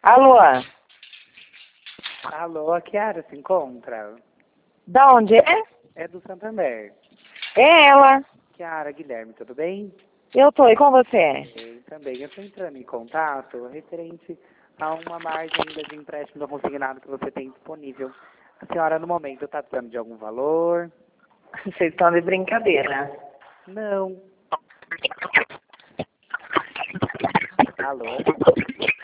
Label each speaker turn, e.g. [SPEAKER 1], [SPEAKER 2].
[SPEAKER 1] Alô?
[SPEAKER 2] Alô, a Kiara se encontra?
[SPEAKER 1] Da onde é?
[SPEAKER 2] É do Santander.
[SPEAKER 1] É ela.
[SPEAKER 2] Kiara, Guilherme, tudo bem?
[SPEAKER 1] Eu tô, e com você?
[SPEAKER 2] Eu também. Eu estou entrando em contato referente a uma margem ainda de empréstimo não consignado que você tem disponível. A senhora, no momento, está precisando de algum valor?
[SPEAKER 1] Vocês estão de brincadeira.
[SPEAKER 2] Não. Alô?